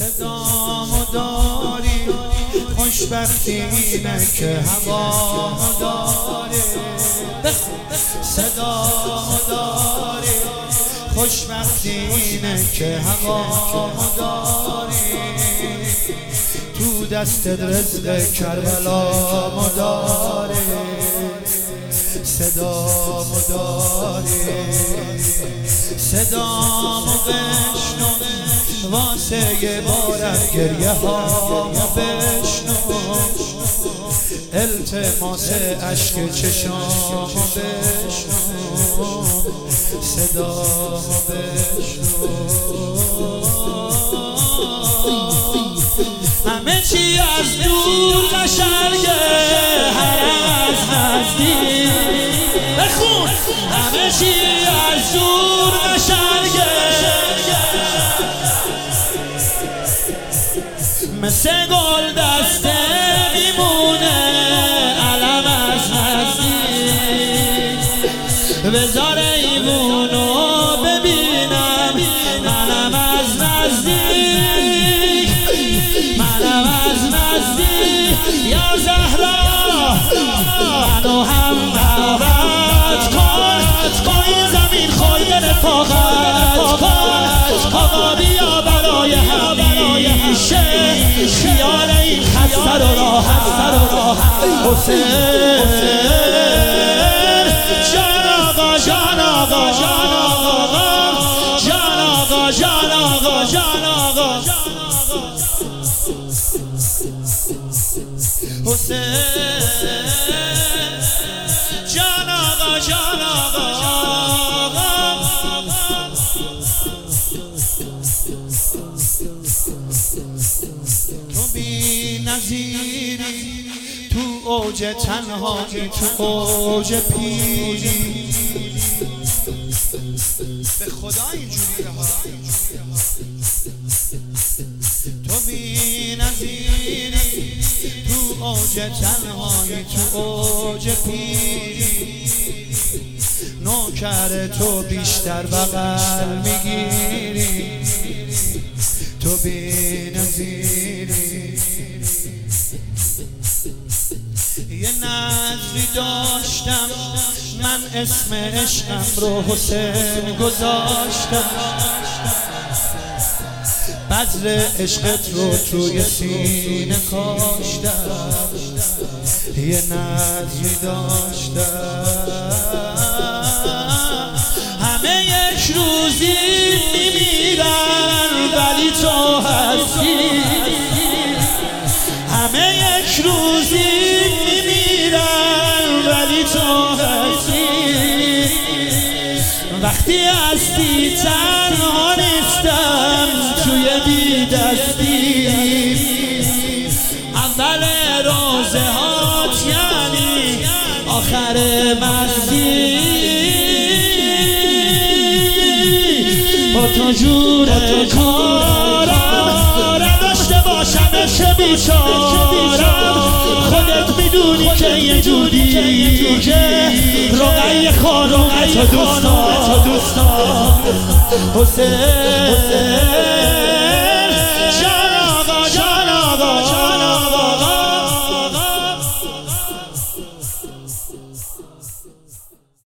صدامو داری خوشبختی اینه که هوامو داری صدامو داری خوشبختی اینه که هوامو داری تو دستت رزق کربلامو داری صدامو داری صدامو بشنو واسه یه بارم گریه هامو بشنو التماس عشق چشامو بشنو صدامو بشنو همه چی از دور قشنگه هر از نزدیک بخون همه چی از دور قشنگه مثل گل دسته میمونه علم از نزدیک بذار ایوونو ببینم منم از نزدیک منم از نزدیک یا زهرا منو هم دعوت کن با این زمین خواهی رفاقت کن آقا بیا برای همیشه خیال این خسته رو راحت حسین جان آقا جان آقا جان آقا جان آقا جان آقا جان آقا حسین جان آقا جان آقا تو بی نظیری تو اوج تنهایی تو اوج پیری به خدا اینجوریه ها تو بی نظیری تو اوج تنهایی تو اوج پیری نوکر تو بیشتر بغل میگیری تو بی نظیری یه نظری داشتم من اسم عشقم رو حسین گذاشتم بذر عشقت رو توی سینه کاشتم یه نظری داشتم همه یک روزی میمیرن ولی تو هستی همه یک روزی میمیرن ولی تو هستی وقتی هستی تنها نیستم توی بی دستی اول روزه هات یعنی آخر مستی با تو جور کارم نداشته باشم چه بیچارم خودت میدونی که یه جوری که رقیه خانم تو دوستان حسین